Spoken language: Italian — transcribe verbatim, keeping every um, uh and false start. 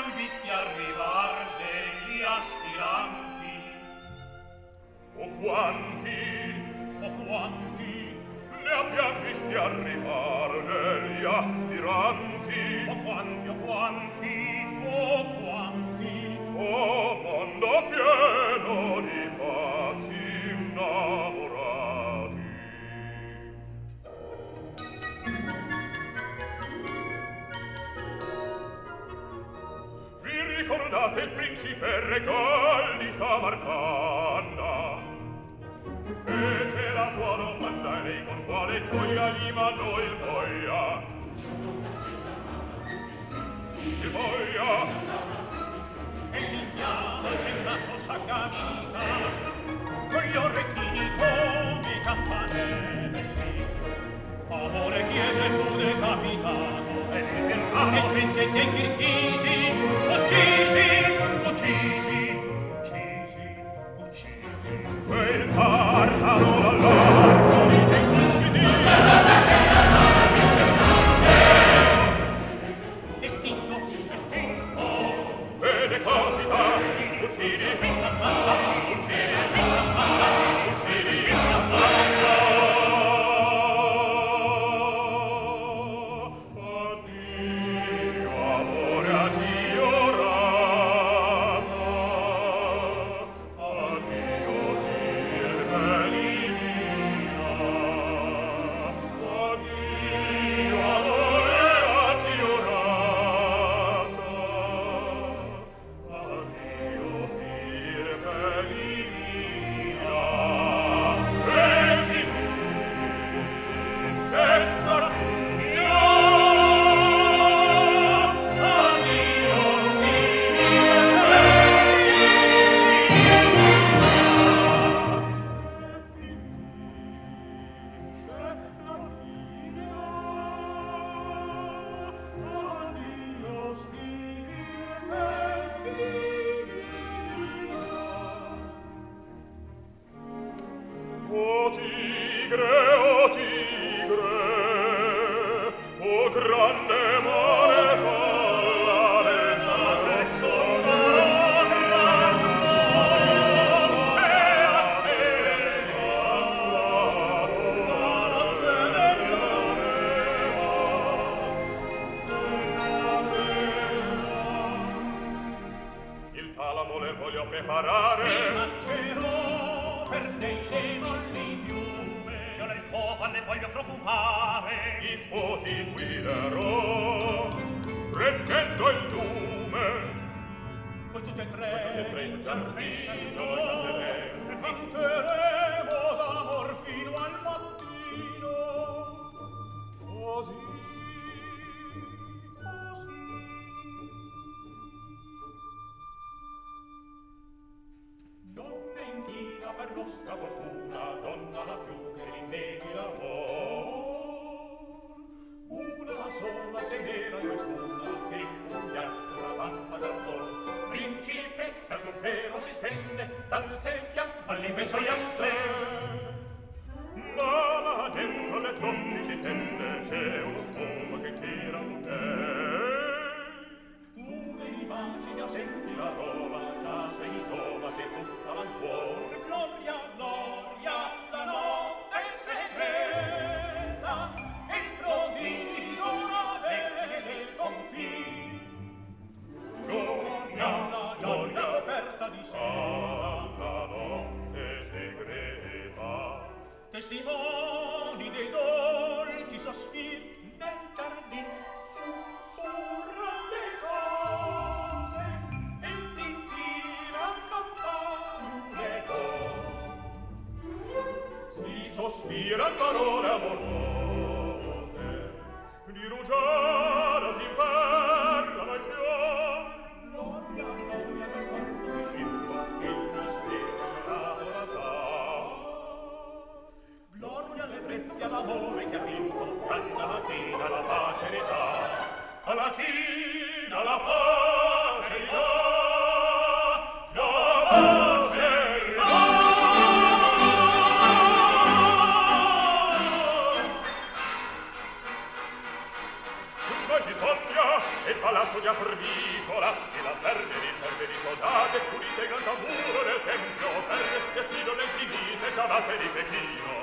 visti arrivar degli aspiranti. O quanti, o quanti, ne abbiam visti arrivar degli aspiranti. O quanti, o quanti, o quanti, o mondo pieno di pazzi innamorati. Vi ricordate il principe Regal di Samarcanda? Fece la sua domanda e lei con quale gioia gli mandò il boia. Il boia e l'indiano gettato s'aggavita con gli orecchini come campanelli. Amore chiese fu decapitato e il pence dei Chirchisi uccisi, uccisi, uccisi, uccisi. Quel tartaro dall'arco dice cupidi estinto, estinto e decapita, uccidi, ammazza, uccidi, ammazza, uccidi, ammazza. Addio, amore, addio, razza. Addio, stirpe divina. Addio, amore, addio, razza. Addio, stirpe divina. E finisce l'armonia. Addio, O tigre, o tigre, o grande maresciallo, il talamo le voglio preparare. mangerò per lei le molli piume, io nel covo le voglio profumare. Gli sposi guiderò, reggendo il lume. Poi tutte e Poi tutte tre e tre in in giardino giardino, canteremo d'amor fino al mattino. Così, Così donna inchina per nostra fortuna, donna la più che rinneghi l'amor. Una sola tenera quest'una che fu ghiaccio la vampa d'ardor. Principessa il impero si stende dal Sefian all'immenso Yaxle. ma là dentro le soffici tende c'è uno sposo che tira su te. Tu dei baci già senti la roba, già sei doma, sei tutta l'ancuore. Gloria, gloria, la notte è segreta e il prodigio la vede compì. Gloria, la gioia coperta di sera, La notte segreta, testimoni dei dolci sospiri nel giardin sussurran le cose e tintinan campanule d'oro. si sospiran parole amorose, di rugiada si parlano i fiori. Gloria, gloria del corpo di Scipio, il mistero dell'amore sa. Gloria all'ebbrezza, all'amore che ha vinto, alla latina la pace ne dà. Alla latina la pace ne dà. La pace ne dà. state di Pechino